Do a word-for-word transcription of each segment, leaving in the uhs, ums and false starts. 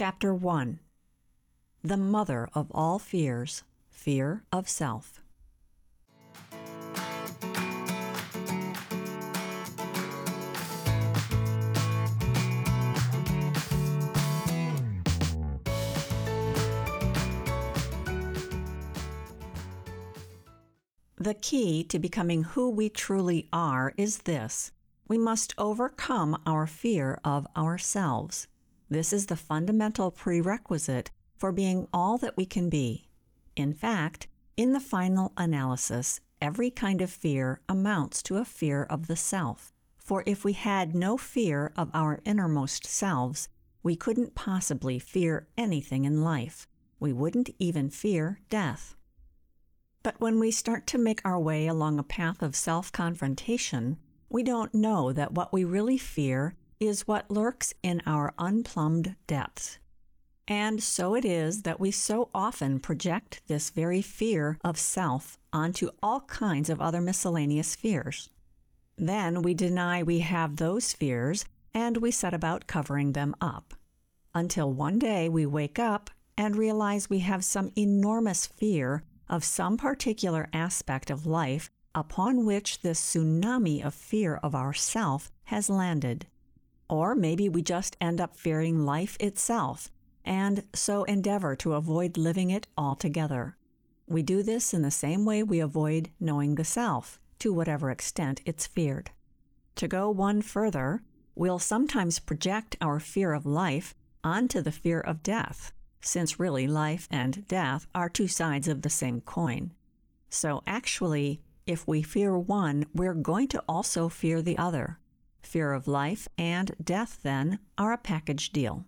Chapter one. The Mother of All Fears, Fear of Self. The key to becoming who we truly are is this: we must overcome our fear of ourselves. This is the fundamental prerequisite for being all that we can be. In fact, in the final analysis, every kind of fear amounts to a fear of the self. For if we had no fear of our innermost selves, we couldn't possibly fear anything in life. We wouldn't even fear death. But when we start to make our way along a path of self-confrontation, we don't know that what we really fear is what lurks in our unplumbed depths. And so it is that we so often project this very fear of self onto all kinds of other miscellaneous fears. Then we deny we have those fears, and we set about covering them up. Until one day we wake up and realize we have some enormous fear of some particular aspect of life upon which this tsunami of fear of ourself has landed. Or maybe we just end up fearing life itself, and so endeavor to avoid living it altogether. We do this in the same way we avoid knowing the self, to whatever extent it's feared. To go one further, we'll sometimes project our fear of life onto the fear of death, since really life and death are two sides of the same coin. So actually, if we fear one, we're going to also fear the other. Fear of life and death, then, are a package deal.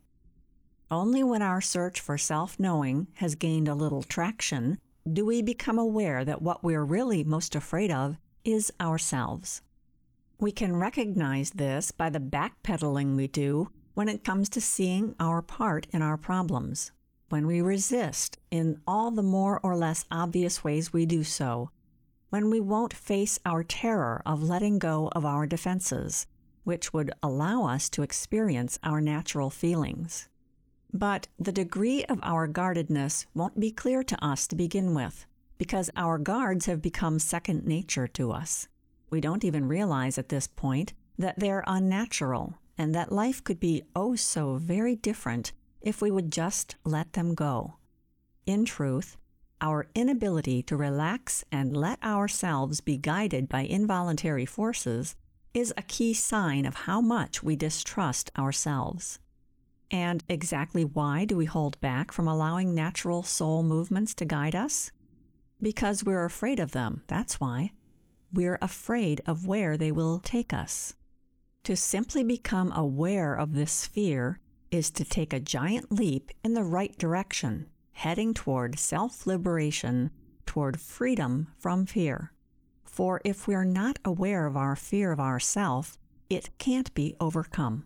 Only when our search for self-knowing has gained a little traction do we become aware that what we're really most afraid of is ourselves. We can recognize this by the backpedaling we do when it comes to seeing our part in our problems, when we resist in all the more or less obvious ways we do so, when we won't face our terror of letting go of our defenses, which would allow us to experience our natural feelings. But the degree of our guardedness won't be clear to us to begin with, because our guards have become second nature to us. We don't even realize at this point that they're unnatural, and that life could be oh so very different if we would just let them go. In truth, our inability to relax and let ourselves be guided by involuntary forces is a key sign of how much we distrust ourselves. And exactly why do we hold back from allowing natural soul movements to guide us? Because we're afraid of them, that's why. We're afraid of where they will take us. To simply become aware of this fear is to take a giant leap in the right direction, heading toward self-liberation, toward freedom from fear. For if we're not aware of our fear of ourself, it can't be overcome.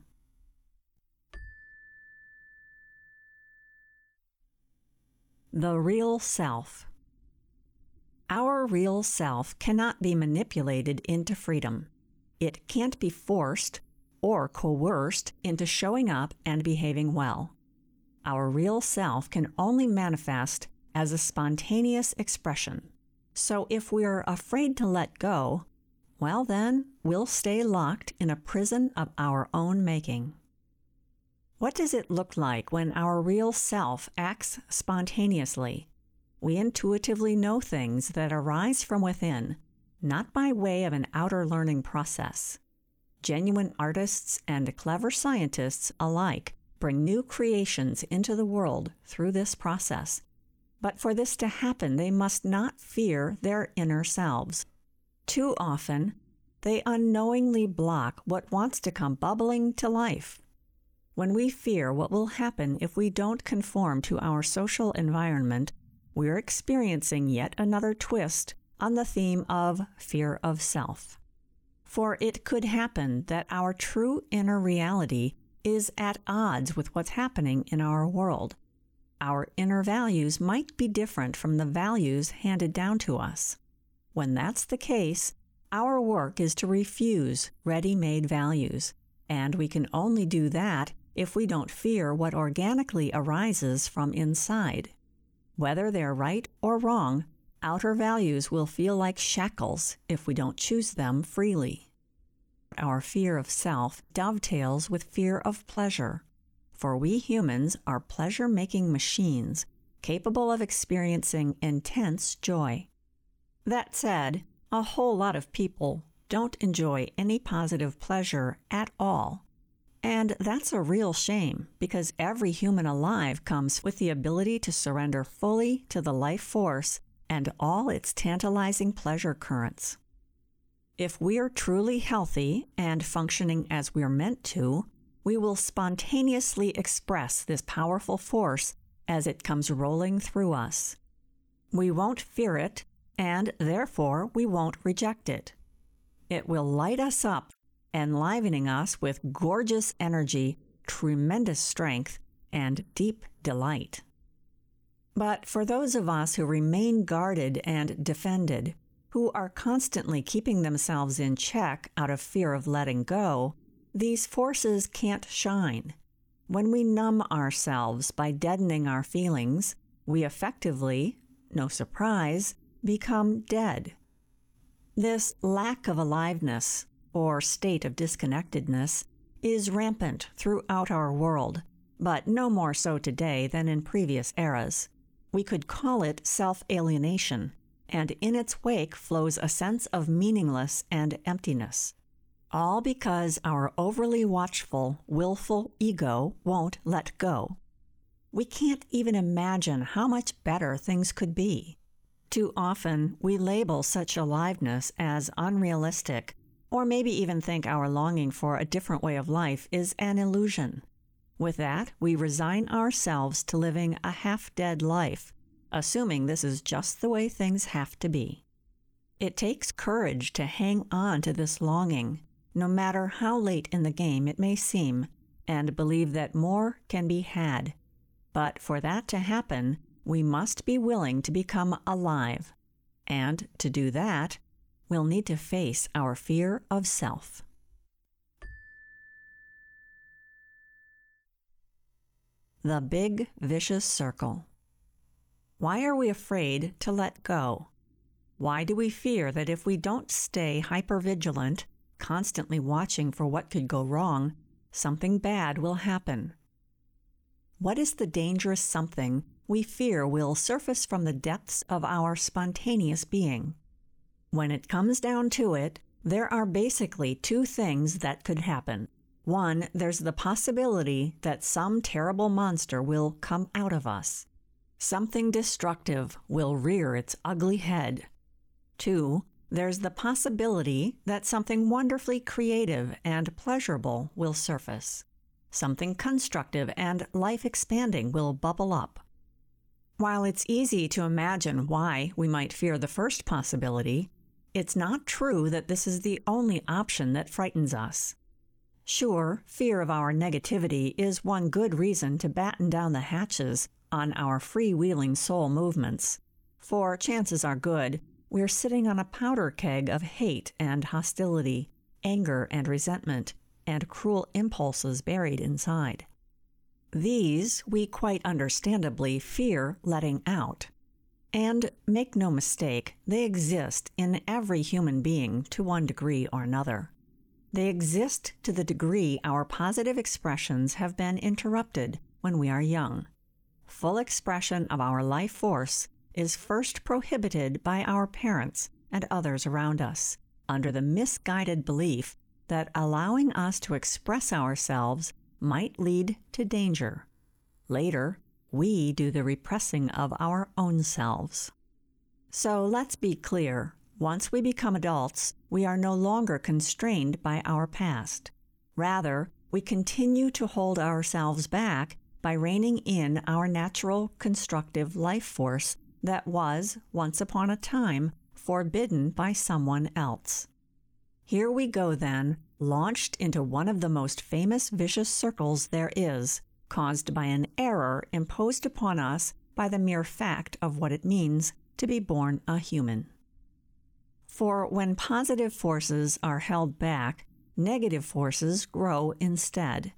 The real self. Our real self cannot be manipulated into freedom. It can't be forced or coerced into showing up and behaving well. Our real self can only manifest as a spontaneous expression. So if we're afraid to let go, well then, we'll stay locked in a prison of our own making. What does it look like when our real self acts spontaneously? We intuitively know things that arise from within, not by way of an outer learning process. Genuine artists and clever scientists alike bring new creations into the world through this process. But for this to happen, they must not fear their inner selves. Too often, they unknowingly block what wants to come bubbling to life. When we fear what will happen if we don't conform to our social environment, we're experiencing yet another twist on the theme of fear of self. For it could happen that our true inner reality is at odds with what's happening in our world. Our inner values might be different from the values handed down to us. When that's the case, our work is to refuse ready-made values, and we can only do that if we don't fear what organically arises from inside. Whether they're right or wrong, outer values will feel like shackles if we don't choose them freely. Our fear of self dovetails with fear of pleasure, for we humans are pleasure-making machines capable of experiencing intense joy. That said, a whole lot of people don't enjoy any positive pleasure at all. And that's a real shame, because every human alive comes with the ability to surrender fully to the life force and all its tantalizing pleasure currents. If we're truly healthy and functioning as we're meant to, we will spontaneously express this powerful force as it comes rolling through us. We won't fear it, and therefore we won't reject it. It will light us up, enlivening us with gorgeous energy, tremendous strength, and deep delight. But for those of us who remain guarded and defended, who are constantly keeping themselves in check out of fear of letting go, these forces can't shine. When we numb ourselves by deadening our feelings, we effectively, no surprise, become dead. This lack of aliveness, or state of disconnectedness, is rampant throughout our world, but no more so today than in previous eras. We could call it self-alienation, and in its wake flows a sense of meaningless and emptiness. All because our overly watchful, willful ego won't let go. We can't even imagine how much better things could be. Too often, we label such aliveness as unrealistic, or maybe even think our longing for a different way of life is an illusion. With that, we resign ourselves to living a half-dead life, assuming this is just the way things have to be. It takes courage to hang on to this longing, no matter how late in the game it may seem, and believe that more can be had. But for that to happen, we must be willing to become alive. And to do that, we'll need to face our fear of self. The Big Vicious Circle. Why are we afraid to let go? Why do we fear that if we don't stay hypervigilant, constantly watching for what could go wrong, something bad will happen? What is the dangerous something we fear will surface from the depths of our spontaneous being? When it comes down to it, there are basically two things that could happen. One, there's the possibility that some terrible monster will come out of us. Something destructive will rear its ugly head. Two, there's the possibility that something wonderfully creative and pleasurable will surface. Something constructive and life-expanding will bubble up. While it's easy to imagine why we might fear the first possibility, it's not true that this is the only option that frightens us. Sure, fear of our negativity is one good reason to batten down the hatches on our freewheeling soul movements, for chances are good we're sitting on a powder keg of hate and hostility, anger and resentment, and cruel impulses buried inside. These we quite understandably fear letting out. And make no mistake, they exist in every human being to one degree or another. They exist to the degree our positive expressions have been interrupted when we are young. Full expression of our life force is first prohibited by our parents and others around us, under the misguided belief that allowing us to express ourselves might lead to danger. Later, we do the repressing of our own selves. So let's be clear. Once we become adults, we are no longer constrained by our past. Rather, we continue to hold ourselves back by reining in our natural, constructive life force that was, once upon a time, forbidden by someone else. Here we go then, launched into one of the most famous vicious circles there is, caused by an error imposed upon us by the mere fact of what it means to be born a human. For when positive forces are held back, negative forces grow instead.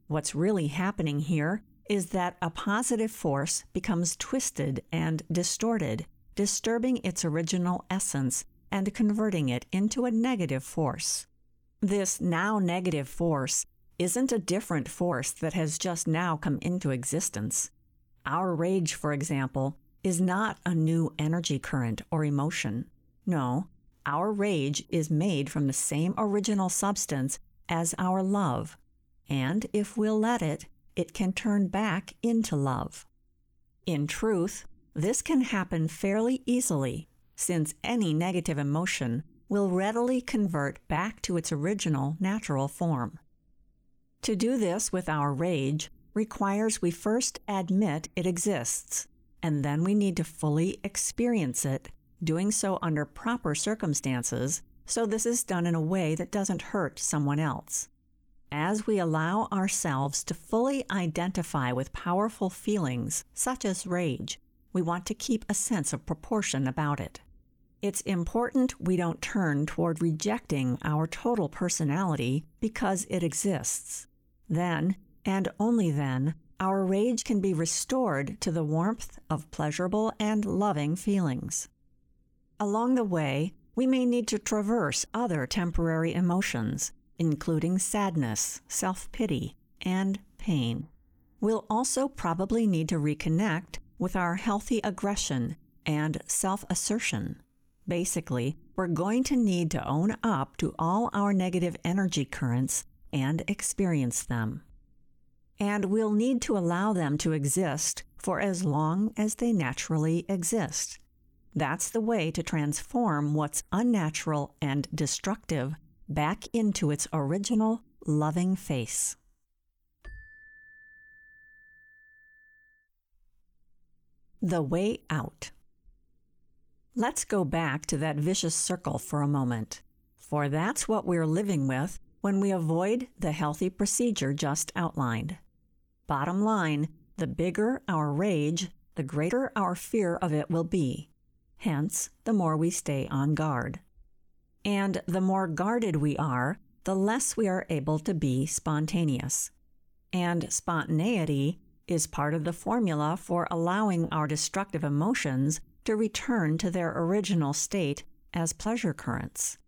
What's really happening here is that a positive force becomes twisted and distorted, disturbing its original essence and converting it into a negative force. This now negative force isn't a different force that has just now come into existence. Our rage, for example, is not a new energy current or emotion. No, our rage is made from the same original substance as our love, and if we'll let it, it can turn back into love. In truth, this can happen fairly easily, since any negative emotion will readily convert back to its original natural form. To do this with our rage requires we first admit it exists, and then we need to fully experience it, doing so under proper circumstances, so this is done in a way that doesn't hurt someone else. As we allow ourselves to fully identify with powerful feelings, such as rage, we want to keep a sense of proportion about it. It's important we don't turn toward rejecting our total personality because it exists. Then, and only then, our rage can be restored to the warmth of pleasurable and loving feelings. Along the way, we may need to traverse other temporary emotions, including sadness, self-pity, and pain. We'll also probably need to reconnect with our healthy aggression and self-assertion. Basically, we're going to need to own up to all our negative energy currents and experience them. And we'll need to allow them to exist for as long as they naturally exist. That's the way to transform what's unnatural and destructive back into its original, loving face. The way out. Let's go back to that vicious circle for a moment, for that's what we're living with when we avoid the healthy procedure just outlined. Bottom line, the bigger our rage, the greater our fear of it will be. Hence, the more we stay on guard. And the more guarded we are, the less we are able to be spontaneous. And spontaneity is part of the formula for allowing our destructive emotions to return to their original state as pleasure currents.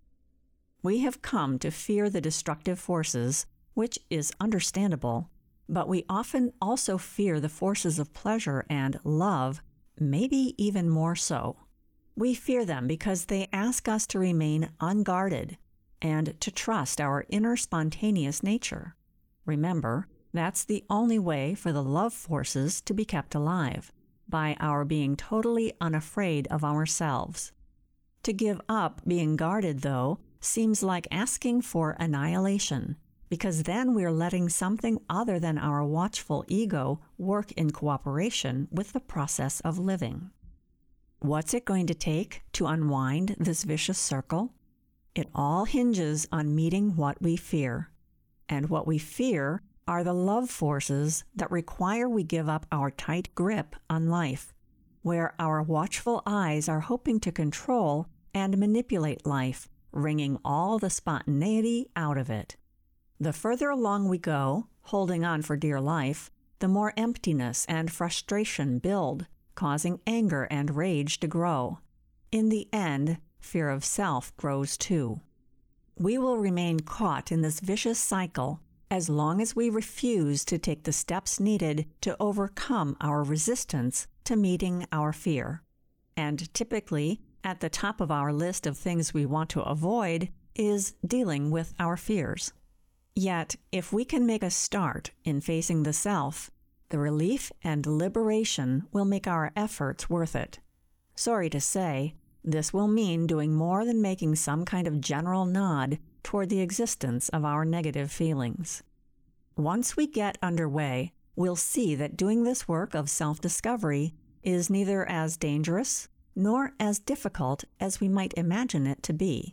We have come to fear the destructive forces, which is understandable, but we often also fear the forces of pleasure and love, maybe even more so. We fear them because they ask us to remain unguarded and to trust our inner spontaneous nature. Remember, that's the only way for the love forces to be kept alive, by our being totally unafraid of ourselves. To give up being guarded, though, seems like asking for annihilation, because then we're letting something other than our watchful ego work in cooperation with the process of living. What's it going to take to unwind this vicious circle? It all hinges on meeting what we fear. And what we fear are the love forces that require we give up our tight grip on life, where our watchful eyes are hoping to control and manipulate life, wringing all the spontaneity out of it. The further along we go, holding on for dear life, the more emptiness and frustration build, causing anger and rage to grow. In the end, fear of self grows too. We will remain caught in this vicious cycle as long as we refuse to take the steps needed to overcome our resistance to meeting our fear. And typically, at the top of our list of things we want to avoid is dealing with our fears. Yet, if we can make a start in facing the self, the relief and liberation will make our efforts worth it. Sorry to say, this will mean doing more than making some kind of general nod toward the existence of our negative feelings. Once we get underway, we'll see that doing this work of self-discovery is neither as dangerous nor as difficult as we might imagine it to be.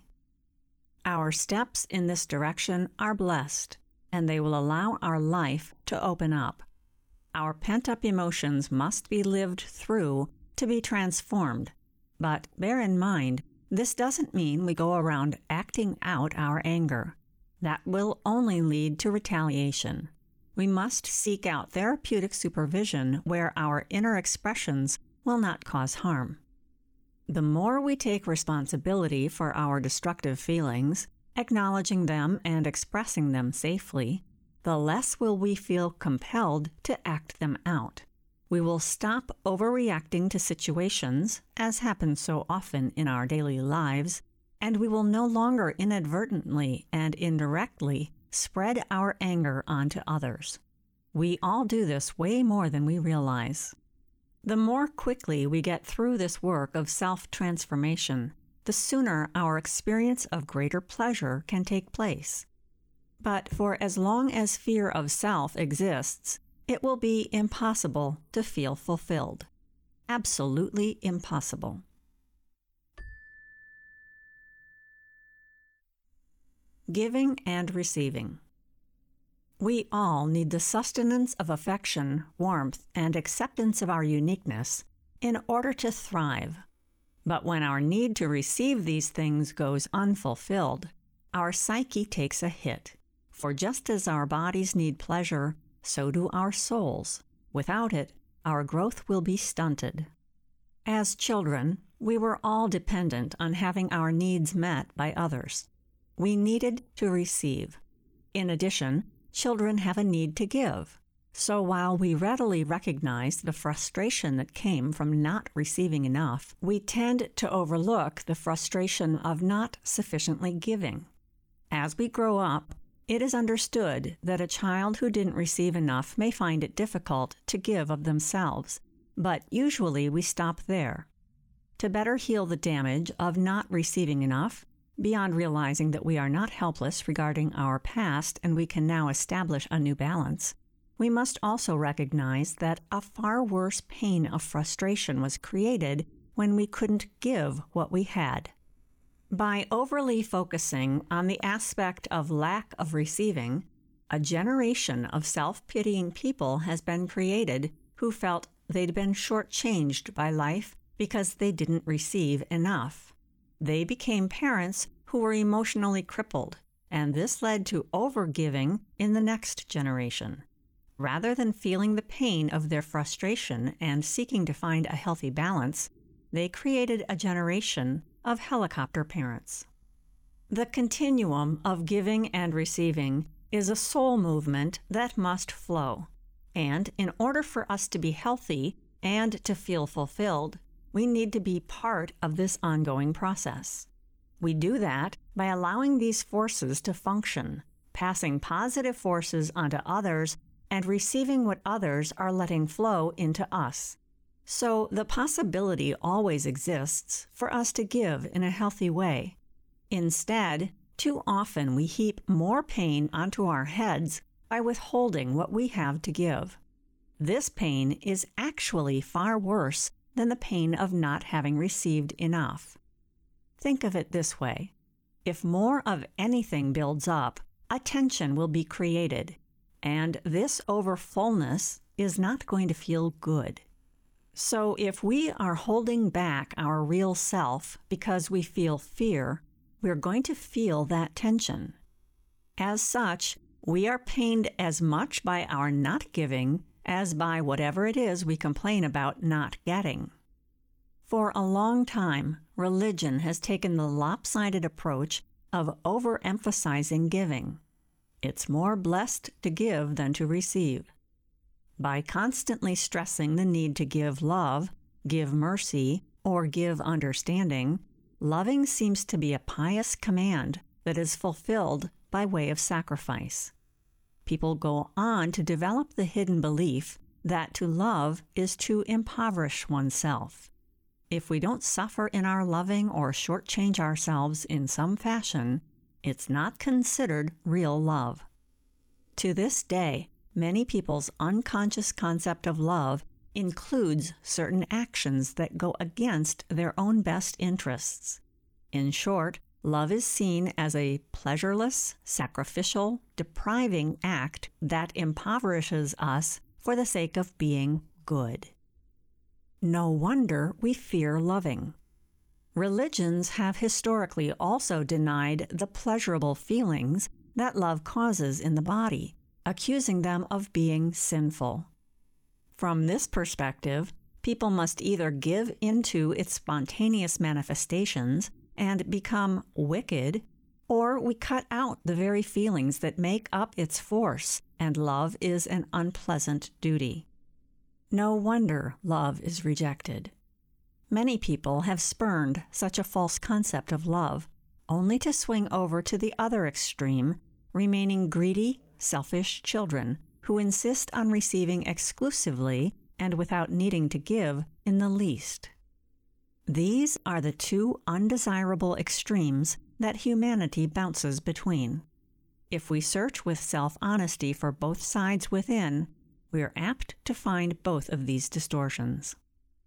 Our steps in this direction are blessed, and they will allow our life to open up. Our pent-up emotions must be lived through to be transformed, but bear in mind, this doesn't mean we go around acting out our anger. That will only lead to retaliation. We must seek out therapeutic supervision where our inner expressions will not cause harm. The more we take responsibility for our destructive feelings, acknowledging them and expressing them safely, the less will we feel compelled to act them out. We will stop overreacting to situations, as happens so often in our daily lives, and we will no longer inadvertently and indirectly spread our anger onto others. We all do this way more than we realize. The more quickly we get through this work of self-transformation, the sooner our experience of greater pleasure can take place. But for as long as fear of self exists, it will be impossible to feel fulfilled. Absolutely impossible. Giving and receiving. We all need the sustenance of affection, warmth, and acceptance of our uniqueness in order to thrive. But when our need to receive these things goes unfulfilled, our psyche takes a hit. For just as our bodies need pleasure, so do our souls. Without it, our growth will be stunted. As children, we were all dependent on having our needs met by others. We needed to receive. In addition, children have a need to give. So while we readily recognize the frustration that came from not receiving enough, we tend to overlook the frustration of not sufficiently giving. As we grow up, it is understood that a child who didn't receive enough may find it difficult to give of themselves, but usually we stop there. To better heal the damage of not receiving enough, beyond realizing that we are not helpless regarding our past and we can now establish a new balance, we must also recognize that a far worse pain of frustration was created when we couldn't give what we had. By overly focusing on the aspect of lack of receiving, a generation of self-pitying people has been created who felt they'd been shortchanged by life because they didn't receive enough. They became parents who were emotionally crippled, and this led to overgiving in the next generation. Rather than feeling the pain of their frustration and seeking to find a healthy balance, they created a generation of helicopter parents. The continuum of giving and receiving is a soul movement that must flow, and in order for us to be healthy and to feel fulfilled, we need to be part of this ongoing process. We do that by allowing these forces to function, passing positive forces onto others, and receiving what others are letting flow into us. So the possibility always exists for us to give in a healthy way. Instead, too often we heap more pain onto our heads by withholding what we have to give. This pain is actually far worse than the pain of not having received enough. Think of it this way. If more of anything builds up, a tension will be created, and this overfullness is not going to feel good. So if we are holding back our real self because we feel fear, we're going to feel that tension. As such, we are pained as much by our not giving as by whatever it is we complain about not getting. For a long time, religion has taken the lopsided approach of overemphasizing giving. It's more blessed to give than to receive. By constantly stressing the need to give love, give mercy, or give understanding, loving seems to be a pious command that is fulfilled by way of sacrifice. People go on to develop the hidden belief that to love is to impoverish oneself. If we don't suffer in our loving or shortchange ourselves in some fashion, it's not considered real love. To this day, many people's unconscious concept of love includes certain actions that go against their own best interests. In short, love is seen as a pleasureless, sacrificial, depriving act that impoverishes us for the sake of being good. No wonder we fear loving. Religions have historically also denied the pleasurable feelings that love causes in the body, accusing them of being sinful. From this perspective, people must either give into its spontaneous manifestations and become wicked, or we cut out the very feelings that make up its force, and love is an unpleasant duty. No wonder love is rejected. Many people have spurned such a false concept of love, only to swing over to the other extreme, remaining greedy, selfish children who insist on receiving exclusively and without needing to give in the least. These are the two undesirable extremes that humanity bounces between. If we search with self-honesty for both sides within, we are apt to find both of these distortions.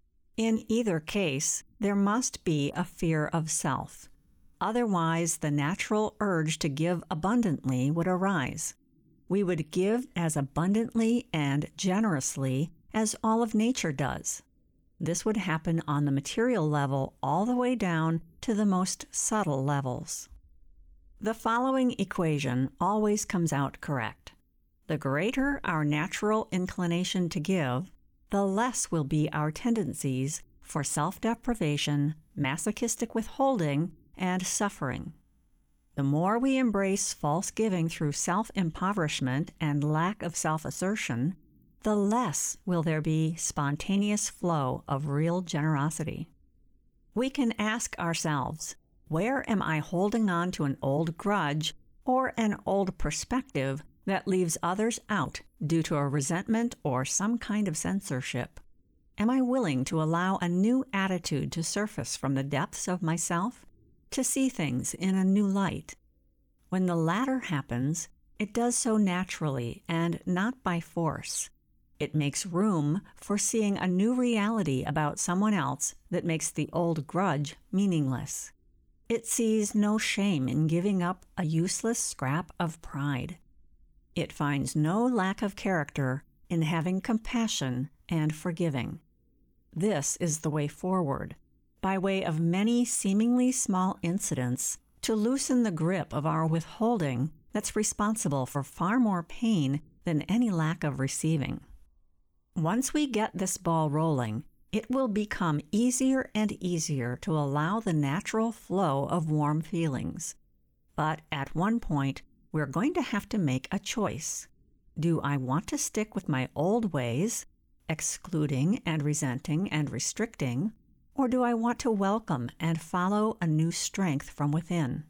In either case, there must be a fear of self. Otherwise, the natural urge to give abundantly would arise. We would give as abundantly and generously as all of nature does. This would happen on the material level all the way down to the most subtle levels. The following equation always comes out correct. The greater our natural inclination to give, the less will be our tendencies for self-deprivation, masochistic withholding, and suffering. The more we embrace false giving through self-impoverishment and lack of self-assertion, the less will there be spontaneous flow of real generosity. We can ask ourselves, where am I holding on to an old grudge or an old perspective that leaves others out due to a resentment or some kind of censorship? Am I willing to allow a new attitude to surface from the depths of myself, to see things in a new light? When the latter happens, it does so naturally and not by force. It makes room for seeing a new reality about someone else that makes the old grudge meaningless. It sees no shame in giving up a useless scrap of pride. It finds no lack of character in having compassion and forgiving. This is the way forward, by way of many seemingly small incidents, to loosen the grip of our withholding that's responsible for far more pain than any lack of receiving. Once we get this ball rolling, it will become easier and easier to allow the natural flow of warm feelings. But at one point, we're going to have to make a choice. Do I want to stick with my old ways, excluding and resenting and restricting, or do I want to welcome and follow a new strength from within?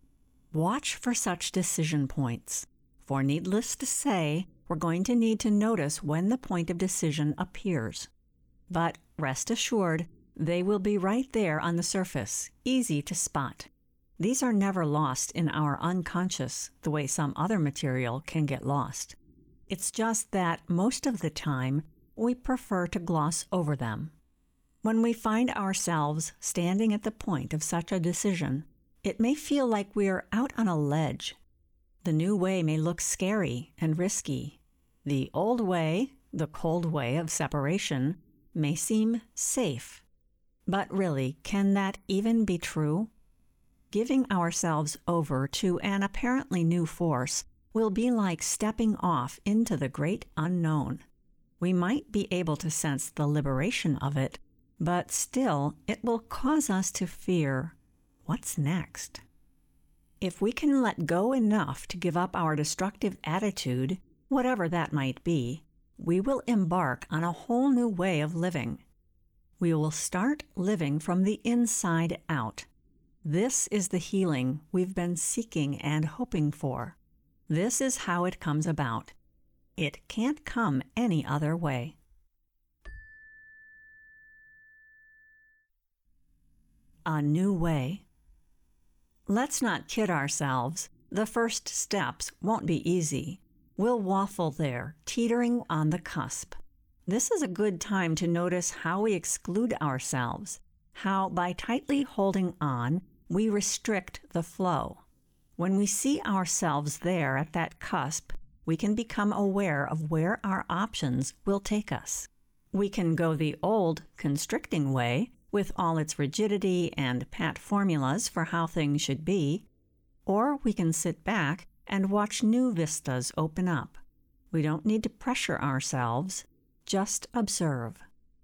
Watch for such decision points, for needless to say, we're going to need to notice when the point of decision appears. But rest assured, they will be right there on the surface, easy to spot. These are never lost in our unconscious the way some other material can get lost. It's just that most of the time, we prefer to gloss over them. When we find ourselves standing at the point of such a decision, it may feel like we're out on a ledge. The new way may look scary and risky. The old way, the cold way of separation, may seem safe. But really, can that even be true? Giving ourselves over to an apparently new force will be like stepping off into the great unknown. We might be able to sense the liberation of it, but still it will cause us to fear, what's next? If we can let go enough to give up our destructive attitude, whatever that might be, we will embark on a whole new way of living. We will start living from the inside out. This is the healing we've been seeking and hoping for. This is how it comes about. It can't come any other way. A new way. Let's not kid ourselves. The first steps won't be easy. We'll waffle there, teetering on the cusp. This is a good time to notice how we exclude ourselves, how by tightly holding on, we restrict the flow. When we see ourselves there at that cusp, we can become aware of where our options will take us. We can go the old, constricting way, with all its rigidity and pat formulas for how things should be, or we can sit back and watch new vistas open up, We don't need to pressure ourselves, just observe.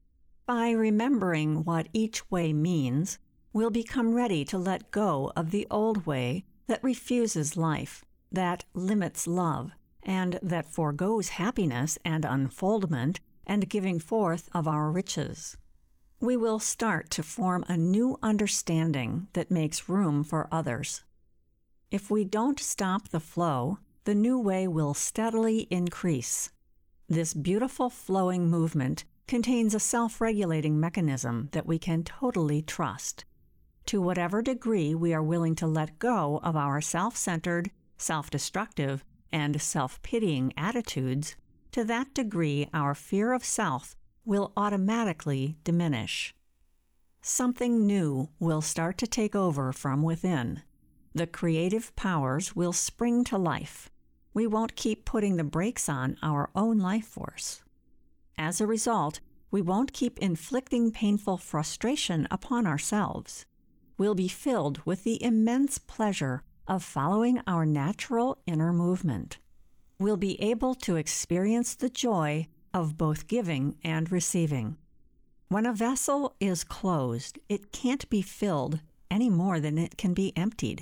By remembering what each way means, we'll become ready to let go of the old way that refuses life, that limits love, and that forgoes happiness and unfoldment and giving forth of our riches. We will start to form a new understanding that makes room for others. If we don't stop the flow, the new way will steadily increase. This beautiful flowing movement contains a self-regulating mechanism that we can totally trust. To whatever degree we are willing to let go of our self-centered, self-destructive, and self-pitying attitudes, to that degree our fear of self will automatically diminish. Something new will start to take over from within. The creative powers will spring to life. We won't keep putting the brakes on our own life force. As a result, we won't keep inflicting painful frustration upon ourselves. We'll be filled with the immense pleasure of following our natural inner movement. We'll be able to experience the joy of both giving and receiving. When a vessel is closed, it can't be filled any more than it can be emptied.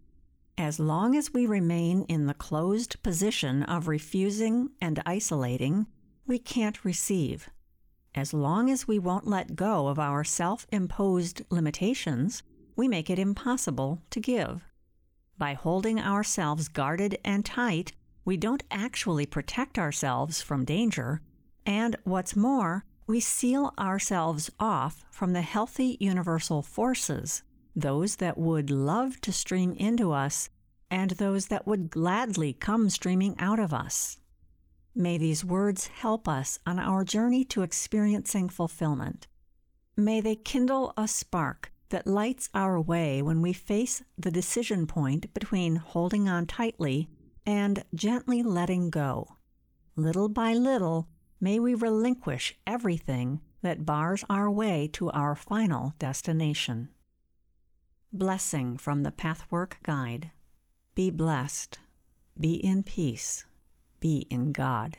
As long as we remain in the closed position of refusing and isolating, we can't receive. As long as we won't let go of our self-imposed limitations, we make it impossible to give. By holding ourselves guarded and tight, we don't actually protect ourselves from danger, and what's more, we seal ourselves off from the healthy universal forces, those that would love to stream into us and those that would gladly come streaming out of us. May these words help us on our journey to experiencing fulfillment. May they kindle a spark that lights our way when we face the decision point between holding on tightly and gently letting go. Little by little, may we relinquish everything that bars our way to our final destination. Blessing from the Pathwork Guide. Be blessed. Be in peace. Be in God.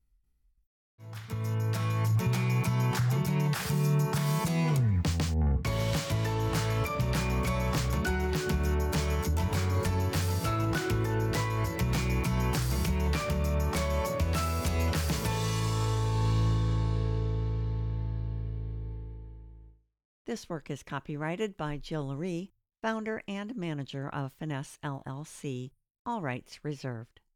This work is copyrighted by Jill Ree, founder and manager of Finesse L L C, all rights reserved.